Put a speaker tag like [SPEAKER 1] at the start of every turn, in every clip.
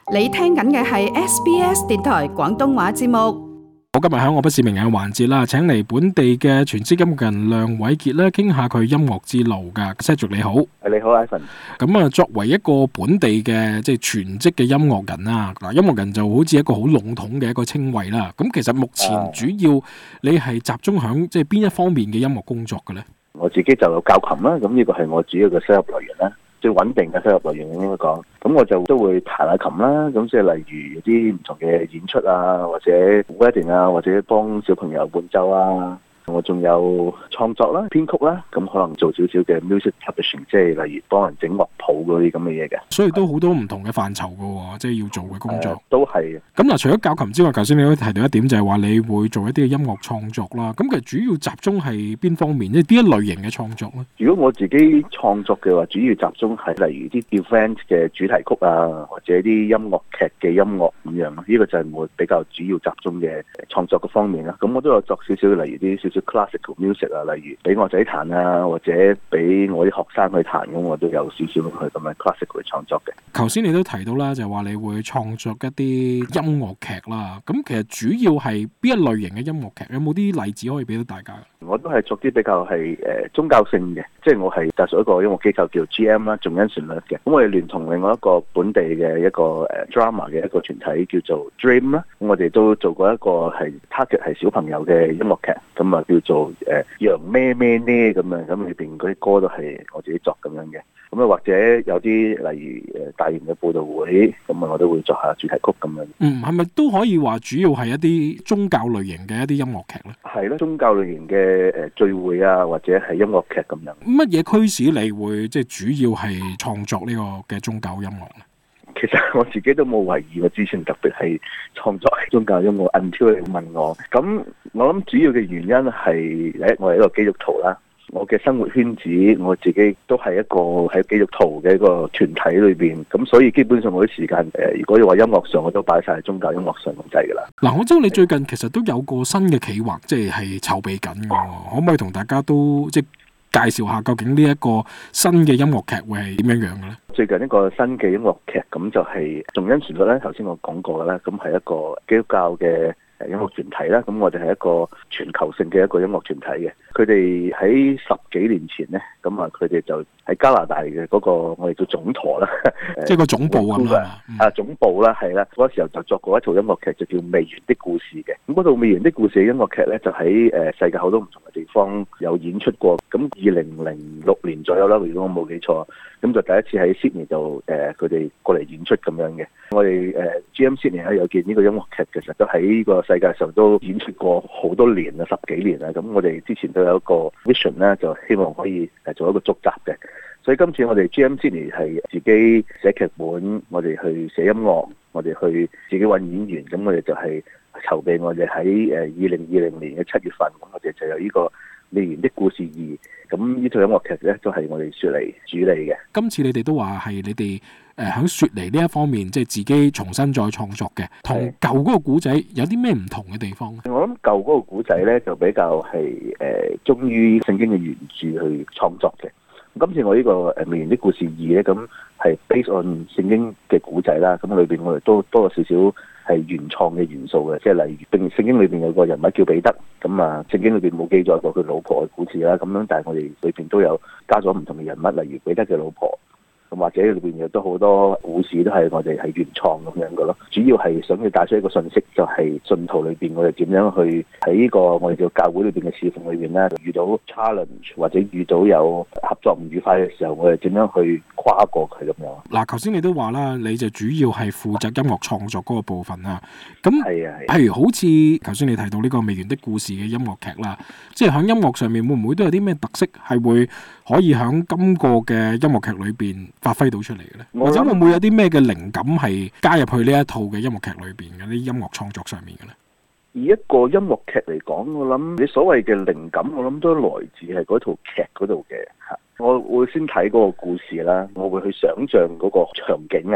[SPEAKER 1] 你聽緊嘅係 SBS 電台廣東話節目。
[SPEAKER 2] 我今日喺我不是名人嘅環節啦，請嚟本地嘅全職音樂人梁偉傑咧，傾下佢音樂之路噶。Cedric 你好，
[SPEAKER 3] 你好 Ivan。
[SPEAKER 2] 咁啊，作為一個本地嘅即係全職嘅音樂人啦，嗱，音樂人就好似一個好籠統嘅一個稱謂啦。咁其實目前主要你係集中響即係邊一方面嘅音樂工作嘅咧？
[SPEAKER 3] 我自己就有教琴啦，咁呢個係我主要嘅收入來源啦，最穩定嘅收入來源應該講。咁我就都會彈下琴啦，咁即係例如有啲唔同嘅演出啊，或者 wedding 啊，或者幫小朋友伴奏啊。我仲有創作啦、編曲啦，咁可能做少少嘅 music publishing， 即係例如幫人整樂譜嗰啲咁嘅嘢嘅。
[SPEAKER 2] 所以都好多唔同嘅範疇噶，即係要做嘅工作。
[SPEAKER 3] 都係。咁
[SPEAKER 2] 嗱，除咗教琴之外，頭先你都提到一點，就係話你會做一啲嘅音樂創作啦。咁其實主要集中係邊方面？即係邊一類型嘅創作咧？
[SPEAKER 3] 如果我自己創作嘅話，主要集中係例如啲 event 嘅主題曲啊，或者啲音樂劇嘅音樂咁樣。呢個就係我比較主要集中嘅創作嘅方面啦。咁我都有作少少，例如啲少少 classical music 啊，例如俾我仔彈啊，或者俾我啲學生去彈，咁我都有少少去咁樣 classical 嘅創作嘅。
[SPEAKER 2] 頭先你都提到啦，就係話你會創作一啲音樂劇啦。咁其實主要係邊一類型嘅音樂劇？有冇啲例子可以俾到大家？
[SPEAKER 3] 我都係作啲比較係宗教性嘅，即係我係隸屬一個音樂機構叫 GM 啦，重音旋律嘅。咁我哋聯同另外一個本地嘅一個drama 嘅一個團體叫做 Dream 啦。咁我哋都做過一個係 target 係小朋友嘅音樂劇，咁啊叫做羊咩咩呢咁樣，咁裏邊嗰啲歌都係我自己作咁樣嘅。咁啊或者有啲例如大型嘅佈道會，咁啊我都會作下主題曲咁樣。
[SPEAKER 2] 係咪都可以話主要係一啲宗教類型嘅一啲音樂劇咧？
[SPEAKER 3] 係咯，宗教類型嘅聚會啊，或者係音樂劇咁樣。
[SPEAKER 2] 乜嘢驅使你會即係主要係創作呢個嘅宗教音樂咧？
[SPEAKER 3] 其實我自己都冇懷疑，我之前特別係創作宗教音樂 until 你問我。咁我諗主要嘅原因係我係一個基督徒啦。我嘅生活圈子，我自己都係一個喺基督徒嘅一個團體裏邊，咁所以基本上我啲時間如果要話音樂上，我都擺晒喺宗教音樂上咁滯噶啦。
[SPEAKER 2] 嗱，我知道你最近其實都有個新嘅企劃，即係籌備緊嘅，可唔可以同大家都即係介紹下究竟呢一個新嘅音樂劇會係點樣樣嘅咧？
[SPEAKER 3] 最近一個新嘅音樂劇，咁就係重音旋律咧，頭先我講過嘅啦，咁係一個基督教嘅音樂團體啦，咁我哋係一個全球性嘅一個音樂團體嘅。佢哋喺10幾年前咧，咁啊佢哋就喺加拿大嘅嗰個我哋叫總舵啦，
[SPEAKER 2] 即係個總部咁啊，
[SPEAKER 3] 總部啦，係啦，嗰時候就作過一套音樂劇，就叫《未完的故事》嘅。咁嗰套《未完的故事》嘅音樂劇咧，就喺世界好多唔同嘅地方有演出過。咁2006年左右啦，如果我冇記錯，咁就第一次喺 Sydney 就佢哋過嚟演出咁樣嘅。我哋GM Sydney 咧有見呢個音樂劇，其實都喺呢個世界上都演出過好多年啦，10幾年啦。咁我哋之前都有一個 vision 咧，就希望可以做一個續集嘅。所以今次我哋 GM Sydney 係自己寫劇本，我哋去寫音樂，我哋去自己揾演員。咁我哋就係籌備我哋喺2020年嘅7月份，咁我哋就有呢個未完的故事2。咁呢套音樂劇咧都係我哋雪梨主理嘅。
[SPEAKER 2] 今次你哋都話係你哋喺雪梨呢一方面，即係自己重新再創作嘅，同舊嗰個古仔有啲咩唔同嘅地方咧？
[SPEAKER 3] 我諗舊嗰個古仔咧就比較係忠於聖經嘅原著去創作嘅。今次我呢個未完的故事2咧，咁係 based on 聖經嘅古仔啦。咁裏邊我哋都多咗少少係原創嘅元素嘅，即係例如聖經裏邊有個人物叫彼得，咁啊聖經裏邊冇記載過佢老婆嘅故事啦。咁樣但係我哋裏邊都有加咗唔同嘅人物，例如彼得嘅老婆。或者裏邊亦都好多故事都係我哋係原創咁樣嘅咯，主要係想要帶出一個信息，就係信徒裏邊我哋點樣去喺呢個我哋叫教會裏邊嘅侍奉裏邊咧，遇到 challenge 或者遇到有合作唔愉快嘅時候，我哋點樣去跨過佢咁樣。
[SPEAKER 2] 嗱，頭先你都話啦，你就主要係負責音樂創作嗰個部分啦。咁譬如好似頭先你提到呢個未完的故事嘅音樂劇啦，即係喺音樂上面會唔會都有啲咩特色係會可以喺今個嘅音樂劇裏邊發揮到出嚟嘅咧？或者會唔會有啲咩嘅靈感係加入去呢一套嘅音樂劇裏邊嘅啲音樂創作上面嘅咧？
[SPEAKER 3] 以一個音樂劇嚟講，我諗你所謂嘅靈感，我諗都來自係嗰套劇嗰度嘅嚇。我會先睇嗰個故事啦，我會去想像嗰個場景啊，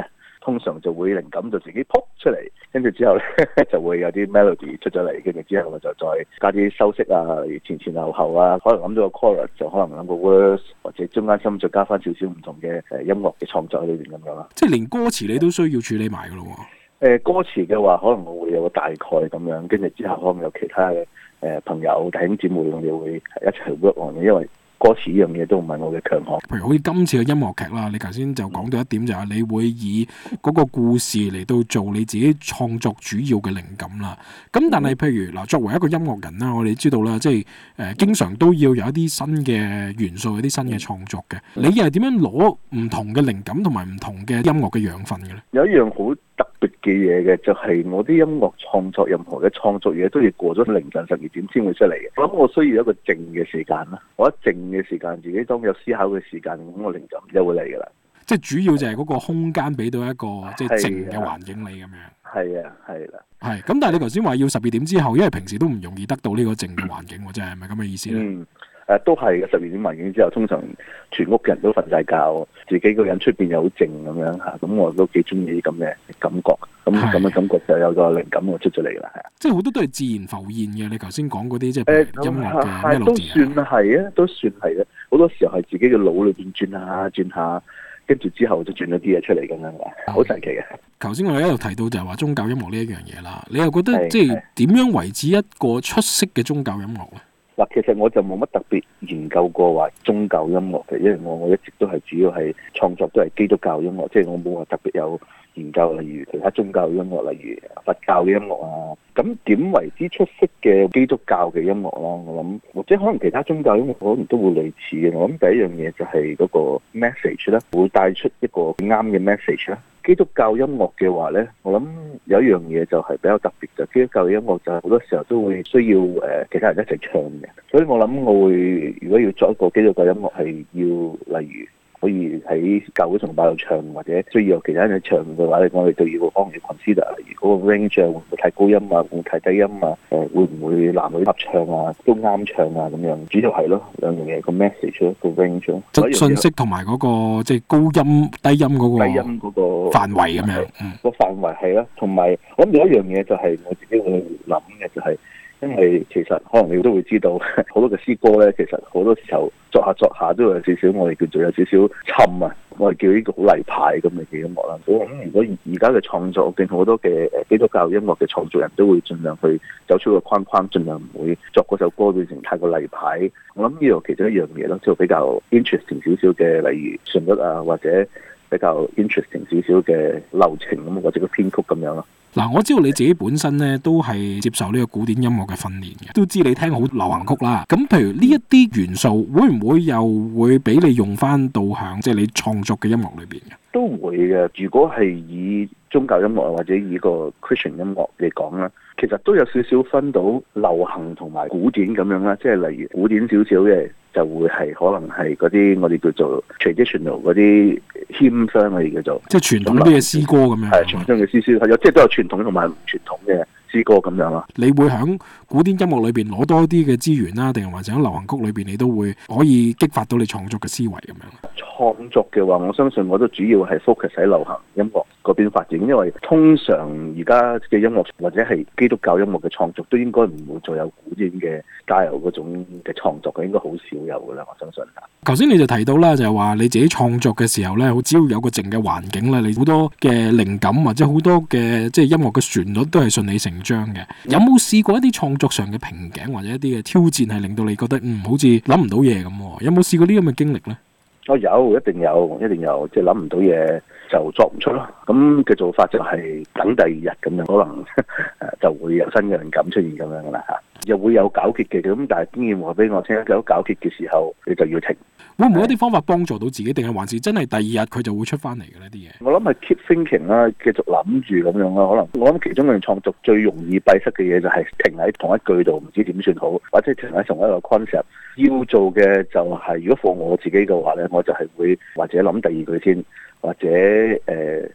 [SPEAKER 3] 通常就會靈感就自己撲出嚟，跟住之後咧就會有啲 melody 出咗嚟，跟住之後我就再加啲修飾啊，例如前前後後啊，可能諗到個 chorus 就可能諗個 verse， 或者中間心再加翻少少唔同嘅音樂嘅創作喺裏邊咁樣啦。
[SPEAKER 2] 即係連歌詞你都需要處理埋噶咯？
[SPEAKER 3] 歌詞嘅話，可能我會有個大概咁樣，跟住之後可能有其他嘅朋友弟兄姊妹，我哋會一齊 work on，因為歌詞呢樣嘢都唔係我嘅強項。
[SPEAKER 2] 譬如好似今次嘅音樂劇啦，你頭先就講到一點就係你會以嗰個故事嚟到做你自己創作主要嘅靈感啦。咁但係譬如嗱，作為一個音樂人啦，我哋知道啦，即係經常都要有一啲新嘅元素，有啲新嘅創作嘅。你又係點樣攞唔同嘅靈感同埋唔同嘅音樂嘅養分嘅咧？
[SPEAKER 3] 有一樣好特別嘅嘢嘅，就係我啲音樂創作，任何嘅創作嘢都要過咗凌晨12點先會出嚟嘅。我諗我需要一個靜嘅時間啦，我一靜嘅時間，自己當有思考嘅時間，咁我靈感就會嚟噶啦。
[SPEAKER 2] 即係主要就係嗰個空間俾到一個即係靜嘅環境你咁樣。
[SPEAKER 3] 係啊，係啦。
[SPEAKER 2] 係咁，但係你頭先話要12點之後，因為平時都唔容易得到呢個靜嘅環境，即係咪咁嘅意思咧？
[SPEAKER 3] 都係嘅。12點環境之後，通常全屋嘅人都瞓晒覺，自己個人出邊又好靜咁樣嚇，咁我都幾中意啲咁嘅感覺。咁嘅感覺就有個靈感我出咗嚟啦，係啊。
[SPEAKER 2] 即係好多都係自然浮現嘅。你頭先講嗰啲即係音樂嘅咩
[SPEAKER 3] 都算係啊，都算係啊。好多時候係自己嘅腦裏邊轉下，跟住之後就轉咗啲嘢出嚟咁樣嘅，好神奇嘅。
[SPEAKER 2] 頭先我哋一路提到就係話宗教音樂呢一樣嘢啦，你又覺得即係點樣為之一個出色嘅宗教音樂咧？
[SPEAKER 3] 嗱，其實我就冇乜特別研究過話宗教音樂嘅，因為我一直都係主要係創作都係基督教音樂，即係我冇話特別有研究，例如其他宗教音樂，例如佛教嘅音樂啊。咁點為之出色嘅基督教嘅音樂啦？我諗或者可能其他宗教音樂可能都會類似嘅。我諗第一樣嘢就係嗰個 message 咧，會帶出一個啱嘅 message 啦。基督教音樂嘅話咧，我諗有一樣嘢就係比較特別嘅，基督教音樂就係好多時候都會需要其他人一齊唱嘅，所以我諗我會如果要作一個基督教音樂係要例如可以喺教會崇拜度唱，或者需要有其他人唱嘅話咧，我哋就要可能要 consider，例如嗰個 range 會唔會太高音啊，會唔會太低音啊？會唔會男女合唱啊？都啱唱啊咁樣，主要係咯兩樣嘢，個 message 個 range，
[SPEAKER 2] 即信息同埋嗰個即係高音低音嗰個範圍咁樣。
[SPEAKER 3] 個範圍係啦，同埋我諗有一樣嘢就係我自己會諗嘅就係。因為其實可能你都會知道，好多嘅詩歌咧，其實好多時候作下都有少少，我哋叫做有少少沉啊，我哋叫呢個好例牌咁嘅音樂啦。咁如果而家嘅創作，定好多嘅基督教音樂嘅創作人都會盡量去走出個框框，盡量唔會作嗰首歌變成太過例牌。我諗呢度其中一樣嘢咯，即係比較 interesting 少少嘅，例如旋律啊，或者比較 interesting 少少嘅流程咁，或者個編曲咁樣咯。
[SPEAKER 2] 嗱，我知道你自己本身咧都係接受呢個古典音樂嘅訓練嘅，都知你聽好流行曲啦。咁譬如呢一啲元素，會唔會又會俾你用翻到響即係你創作嘅音樂裏邊嘅？都
[SPEAKER 3] 會嘅。如果係以宗教音樂或者以個 Christian 音樂嚟講啦，其實都有少少分到流行同埋古典咁樣啦。即係例如古典少少嘅，就會係可能係嗰啲我哋叫做 traditional 嗰啲 hymn 我哋叫做
[SPEAKER 2] 即係傳統啲嘅詩歌咁樣。
[SPEAKER 3] 係傳統嘅詩歌，即係都有傳統同埋唔傳統嘅詩歌咁樣咯。
[SPEAKER 2] 你會喺古典音樂裏邊攞多啲嘅資源啦，定係或者喺流行曲裏邊你都會可以激發到你創作嘅思維咁樣？
[SPEAKER 3] 創作嘅話，我相信我都主要係 focus 喺流行音樂嗰邊發展，因為通常而家嘅音樂或者係基督教音樂嘅創作都應該唔會再有古典嘅 style 嗰種嘅創作嘅，應該好少有噶啦，我相信。
[SPEAKER 2] 頭先你就提到啦，就係話你自己創作嘅時候咧，只要有個靜嘅環境咧，你好多嘅靈感或者好多嘅即係音樂嘅旋律都係順理成章嘅。有冇試過一啲創作上嘅瓶頸或者一啲嘅挑戰係令到你覺得好似諗唔到嘢咁？有冇試過呢咁嘅經歷咧？
[SPEAKER 3] 有，一定有，即係諗唔到嘢就作唔出咯。咁嘅做法就係等第二日咁樣，可能就會有新嘅靈感出現咁樣噶啦嚇。又會有糾結嘅，咁但係經驗話俾我聽，有糾結嘅時候你就要停。
[SPEAKER 2] 會唔會有啲方法幫助到自己，定係還是真係第二日佢就會出翻嚟嘅呢啲嘢？
[SPEAKER 3] 我諗係 keep thinking 啦，繼續諗住咁樣啦。可能我諗其中嘅創作最容易閉塞嘅嘢就係停喺同一句度，唔知點算好，或者停喺同一個 concept。要做嘅就係，如果放我自己嘅話咧，我就係會或者諗第二句先，或者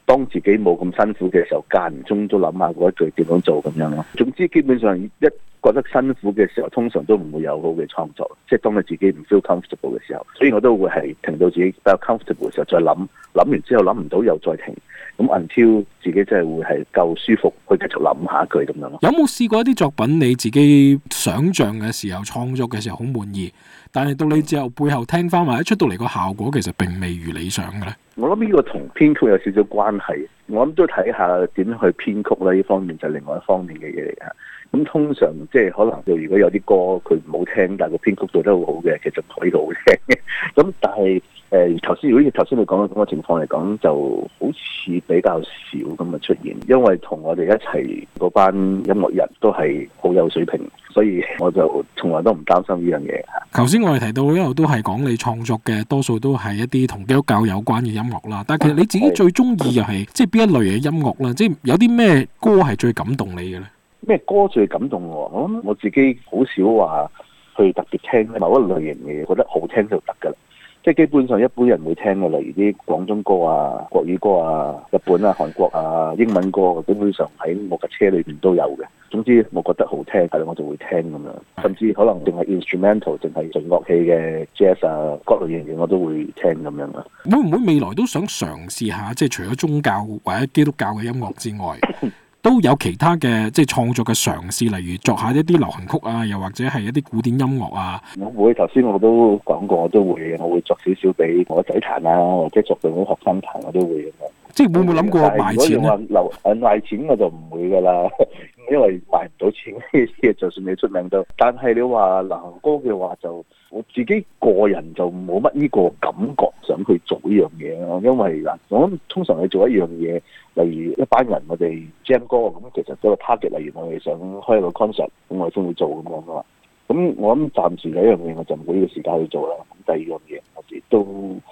[SPEAKER 3] 當自己冇咁辛苦嘅時候，間唔中都諗下嗰一句點樣做咁樣咯。總之基本上一覺得辛苦嘅時候，通常都唔會有好嘅創作。即係當你自己唔 feel comfortable 嘅時候，所以我都會係停到自己比較 comfortable 嘅時候再諗，諗完之後諗唔到又再停。咁 until 自己真係會係夠舒服，去繼續諗下一句咁樣咯。
[SPEAKER 2] 有冇試過一啲作品你自己想像嘅時候、創作嘅時候好滿意，但係到你之後背後聽翻或者出到嚟個效果其實並未如理想嘅咧？
[SPEAKER 3] 我諗呢個同編曲有少少關係。我諗都睇下點樣去編曲啦，呢方面就係另外一方面嘅嘢嚟嚇。咁通常即係可能就如果有啲歌佢唔好聽，但係個編曲做得好好嘅，其實可以好聽嘅。咁但係頭先你講嘅咁嘅情況嚟講，就好似比較少咁嘅出現，因為同我哋一齊嗰班音樂人都係好有水平，所以我就從來都唔擔心呢樣嘢嚇。
[SPEAKER 2] 頭先我哋提到一路都係講你創作嘅多數都係一啲同基督教有關嘅音樂啦，但係其實你自己最中意又係即係邊一類嘅音樂啦？即係有啲咩歌係最感動你嘅咧？咩
[SPEAKER 3] 歌最感動我？我諗我自己好少話去特別聽某一類型嘅嘢，覺得好聽就得㗎啦。即係基本上一般人會聽嘅，例如啲廣東歌啊、國語歌啊、日本啊、韓國啊、英文歌，基本上喺我嘅車裏邊都有嘅。總之我覺得好聽，係我就會聽咁樣。甚至可能淨係 instrumental，淨係純樂器嘅 jazz 啊，各類型嘅我都會聽咁樣啊。
[SPEAKER 2] 會唔會未來都想嘗試下，即係除咗宗教或者基督教嘅音樂之外，都有其他嘅即係創作嘅嘗試，例如作下一啲流行曲啊，又或者係一啲古典音樂啊？
[SPEAKER 3] 我會頭先我都講過，我會作少少俾我仔彈啊，或者作俾啲學生彈，我都會咁樣。
[SPEAKER 2] 即係會唔會諗過賣錢咧？
[SPEAKER 3] 賣錢我就唔會噶啦，因為賣唔到錢呢啲嘢，就算你出名都。但係你話流行歌嘅話，就我自己個人就冇乜呢個感覺想去做呢樣嘢咯。因為嗱，我諗通常你做一樣嘢，例如一班人我哋 jam 歌咁，其實嗰個 target，例如我哋想開一個 concert，咁我哋先會做咁樣噶嘛。咁我諗暫時第一樣嘢我就冇呢個時間去做啦。咁第二樣嘢我哋都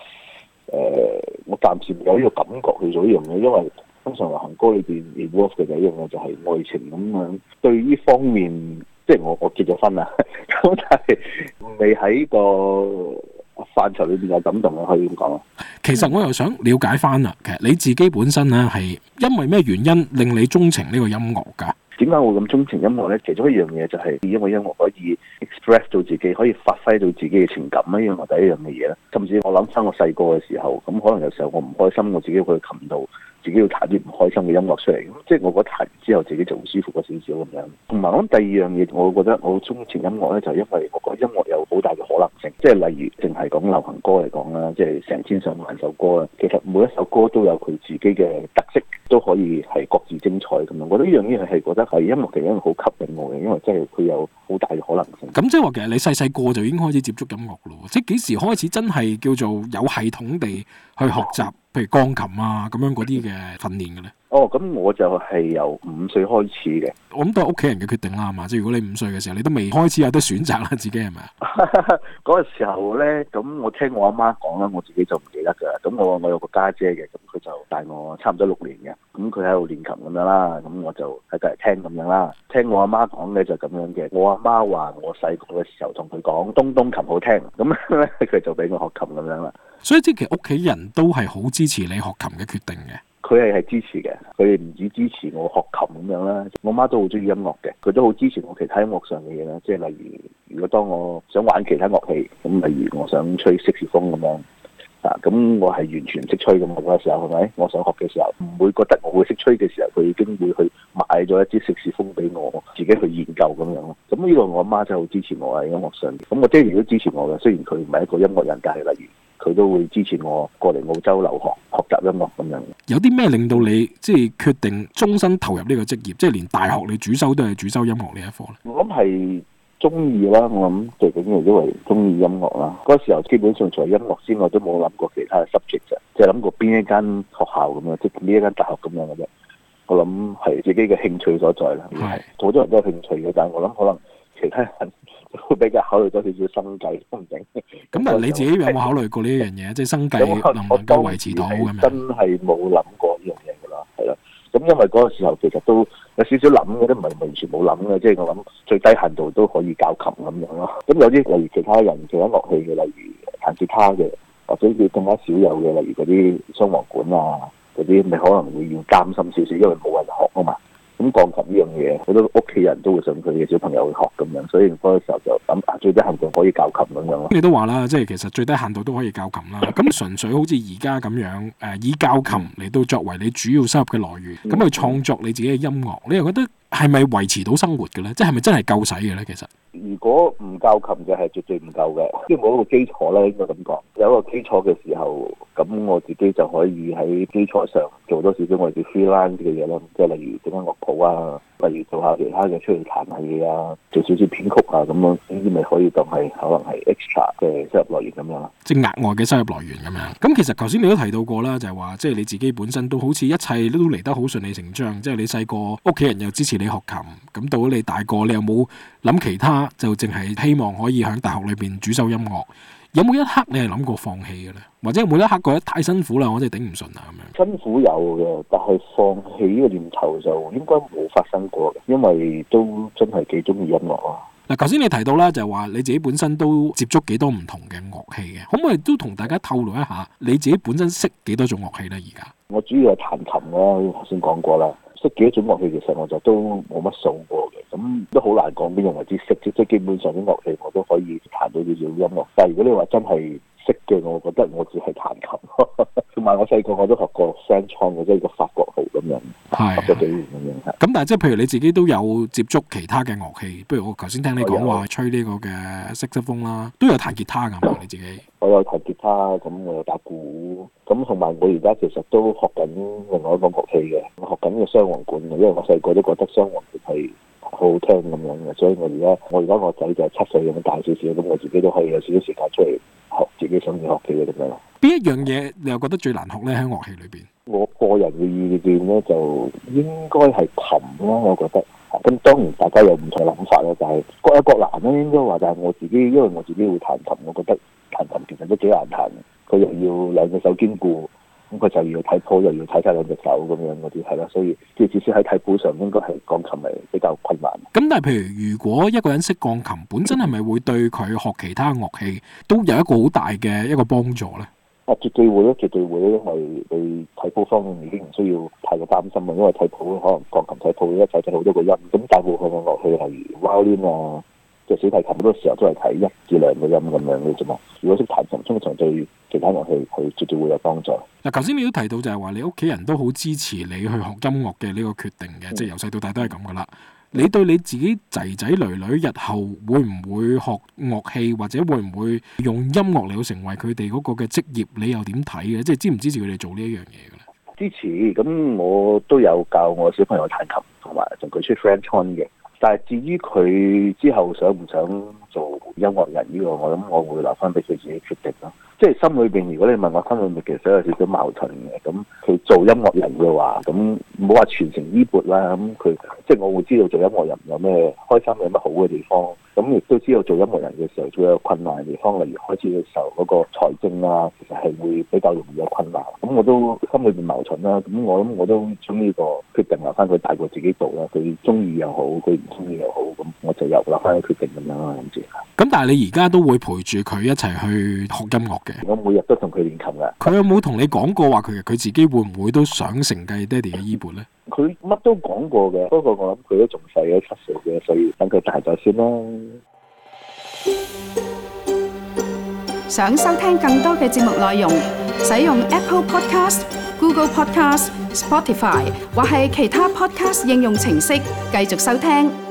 [SPEAKER 3] 我暫時有呢個感覺去做呢樣嘢，因為通常流行歌裏邊 involve 嘅第一樣嘢就係愛情咁樣。對呢方面，即係我結咗婚啦，咁但係未喺個範疇裏邊有感動啊，可以咁講。
[SPEAKER 2] 其實我又想了解翻啦，其實你自己本身咧係因為咩原因令你鍾情呢個音樂㗎？
[SPEAKER 3] 點解會咁鍾情音樂咧？其中一樣嘢就係因為音樂可以 express 到自己，可以發揮到自己嘅情感呢樣係第一樣嘅嘢啦。甚至我諗翻我細個嘅時候，咁可能有時候我唔開心，我自己會去琴度，自己要彈啲唔開心嘅音樂出嚟，咁即係我覺得彈完之後自己就會舒服咗少少咁樣。同埋我諗第二樣嘢，我覺得我好鍾情音樂咧，就係因為我覺得音樂有好大嘅可能性。即係例如淨係講流行歌嚟講啦，即係成千上萬首歌啦，其實每一首歌都有佢自己嘅特色，都可以係各自精彩咁樣。我覺得呢樣嘢係覺得係音樂嘅一樣好吸引我嘅，因為真係佢有好大嘅可能性。
[SPEAKER 2] 咁即係話其實你細細個就已經開始接觸音樂咯，即係幾時開始真係叫做有系統地去學習，譬如鋼琴啊咁樣嗰啲嘅訓練嘅咧？
[SPEAKER 3] 咁我就係由5歲開始嘅。
[SPEAKER 2] 我諗都係屋企人嘅決定啦，係嘛？即係如果你5歲嘅時候，你都未開始有得選擇啦，自己係咪啊？
[SPEAKER 3] 嗰個時候咧，咁我聽我阿媽講啦，我自己就唔記得㗎。咁我有個家姐嘅，咁佢就大我差唔多6年嘅。咁佢喺度練琴咁樣啦，咁我就喺隔籬聽咁樣啦。聽我阿媽講嘅就咁樣嘅。我阿媽話我細個嘅時候同佢講東東琴好聽，咁咧佢就俾我學琴咁樣啦。
[SPEAKER 2] 所以即係其實屋企人都係好支持你學琴嘅決定嘅。
[SPEAKER 3] 佢係支持嘅，佢哋唔止支持我學琴咁樣啦。我媽都好中意音樂嘅，佢都好支持我其他音樂上嘅嘢啦。即係例如，如果當我想玩其他樂器，咁例如我想吹色士風咁樣啊，咁我係完全唔識吹咁嗰個時候，係咪？我想學嘅時候，唔會覺得我會識吹嘅時候，佢已經會去買咗一支色士風俾我，自己去研究咁樣咯。咁呢個我媽真係好支持我喺音樂上。咁我爹哋都支持我嘅，雖然佢唔係一個音樂人，但係例如，佢都會支持我過嚟澳洲留學習音樂咁樣。有
[SPEAKER 2] 啲咩令到你即係決定終身投入呢個職業？即係連大學你主修都係主修音樂呢一科咧？
[SPEAKER 3] 我諗係中意啦，我諗最緊要因為中意音樂啦。嗰時候基本上除咗音樂之外，都冇諗過其他嘅 subject 啫，即係諗過邊一間學校咁樣，即係邊一間大學咁樣嘅啫。我諗係自己嘅興趣所在啦。係好多人都有興趣嘅，但係我諗可能其他人會比較考慮多少少生計都唔定。
[SPEAKER 2] 咁但係你自己有冇考慮過呢一樣嘢？即係生計能唔能夠維持到咁樣？
[SPEAKER 3] 真係冇諗過呢樣嘢㗎啦，係啦。咁因為嗰個時候其實都有少少諗嘅，都唔係完全冇諗嘅。即係我諗最低限度都可以教琴咁樣咯。咁有啲例如其他人其他樂器嘅，例如彈吉他嘅，或者佢更加少有嘅，例如嗰啲雙簧管啊、 嗰啲，咪可能會要擔心少少，因為冇人學啊嘛。咁鋼琴呢樣嘢，好多屋企人都會想佢嘅小朋友去學咁樣，所以嗰個時候就諗最低限度可以教琴咁樣咯。
[SPEAKER 2] 你都話啦，即係其實最低限度都可以教琴啦。咁純粹好似而家咁樣，以教琴嚟到作為你主要收入嘅來源，咁去創作你自己嘅音樂，你又覺得係咪維持到生活嘅咧？即係咪真係夠使嘅咧？其實
[SPEAKER 3] 如果唔教琴嘅係絕對唔夠嘅，即係冇一個基礎咧，應該咁講。有一個基礎嘅時候，咁我自己就可以喺基礎上做多少少我哋叫 freelance 嘅嘢啦，即係例如整下樂譜啊，例如做下其他嘅出去彈下嘢啊，做少少編曲啊咁樣，呢啲咪可以當係可能係 extra 嘅收入來源咁樣啦。
[SPEAKER 2] 即係額外嘅收入來源咁樣。咁其實頭先你都提到過啦，就係話即係你自己本身都好似一切都嚟得好順理成章，即係你細個屋企人又支持你學琴，咁到咗你大個，你又冇諗其他，就淨係希望可以喺大學裏邊主修音樂。有冇一刻你係諗過放棄嘅咧？或者有冇一刻覺得太辛苦啦，我真係頂唔順啊咁樣？
[SPEAKER 3] 辛苦有嘅，但係放棄呢個念頭就應該冇發生過嘅，因為都真係幾中意音樂啊。
[SPEAKER 2] 嗱，頭先你提到啦，就係話你自己本身都接觸幾多唔同嘅樂器嘅，可唔可以都同大家透露一下你自己本身識幾多種樂器咧？而家
[SPEAKER 3] 我主要係彈琴啦，頭先講過啦。識幾多種樂器，其實我就都冇乜數過嘅，咁都好難講邊樣為之識，即係基本上啲樂器我都可以彈到少少音樂。但係如果你話真係識嘅，我覺得我只係彈琴，同埋我細個我都學過 French horn 嘅，即係個法國號咁樣，學咗幾年咁樣。咁
[SPEAKER 2] 但係即係譬如你自己都有接觸其他嘅樂器，不如我頭先聽你講話吹呢個嘅色士風啦，都有彈吉他㗎嘛？你自己？
[SPEAKER 3] 我有彈吉他，咁我有打鼓，咁同埋我而家其實都學緊另外一個樂器嘅，我學緊嘅雙簧管嘅，因為我細個都覺得雙簧管係好好聽咁樣嘅，所以我而家我仔就係7歲咁大少少，咁我自己都可以有少少時間出嚟學自己想要學嘅嘢咁樣。
[SPEAKER 2] 邊一樣嘢你又覺得最難學咧？喺樂器裏邊，我
[SPEAKER 3] 個人嘅意見咧就應該係琴啦，我覺得。咁當然大家有唔同諗法啦，但係各有各難啦，應該話。但係我自己，因為我自己會彈琴，我覺得彈琴其實都幾難彈，佢又要兩隻手兼顧，咁佢就要睇譜，又要睇晒兩隻手咁樣嗰啲係啦，所以即係至少喺睇譜上應該係鋼琴係比較困難。
[SPEAKER 2] 咁但係譬如如果一個人識鋼琴，本身係咪會對佢學其他樂器都有一個好大嘅一個幫助咧？
[SPEAKER 3] 絕對會咯，絕對會，因為你睇譜方面已經唔需要太過擔心啊，因為睇譜可能鋼琴睇譜一齊睇好多個音，咁大部分嘅樂器例如 violin 啊，即係小提琴好多時候都係睇1至2個音咁樣嘅啫嘛。如果識彈琴，通常對其他樂器佢絕對會有幫助。
[SPEAKER 2] 嗱，頭先你都提到就係話你屋企人都好支持你去學音樂嘅呢個決定嘅，即係由細到大都係咁噶啦。你對你自己仔仔女女日後會唔會學樂器，或者會唔會用音樂嚟到成為佢哋嗰個嘅職業？你又點睇嘅？即係支唔支持佢哋做呢一樣嘢嘅咧？
[SPEAKER 3] 支持，咁我都有教我小朋友彈琴，同埋同佢出 French horn 嘅。但係至於佢之後想唔想做音樂人呢個，我諗我會留翻俾佢自己決定咯。即係心裏邊，如果你問我心裏面，其實有少少矛盾嘅。咁佢做音樂人嘅話，咁唔好話傳承衣缽啦。咁佢即係我會知道做音樂人有咩開心，有乜好嘅地方。咁亦都知道做音樂人嘅時候會有困難嘅地方，例如開始嘅時候嗰個財政啊，其實係會比較容易有困難。咁我都心裏邊矛盾啦。咁我諗我都將呢個決定留翻佢大過自己做啦。佢中意又好，佢唔中意又好，咁我就由留翻個決定咁樣啦，諗住。咁
[SPEAKER 2] 但係你而家都會陪住佢一齊去學音樂嘅？
[SPEAKER 3] 我每日都同佢練琴㗎。
[SPEAKER 2] 佢有冇同你講過話佢自己會唔會都想承繼爹哋嘅衣缽咧？
[SPEAKER 3] 佢乜都講過嘅，不過我諗佢都仲細嘅，7歲嘅，所以等佢大咗先啦。
[SPEAKER 1] 想收聽更多嘅節目內容，使用 Apple Podcast、Google Podcast、Spotify 或係其他 Podcast 應用程式繼續收聽。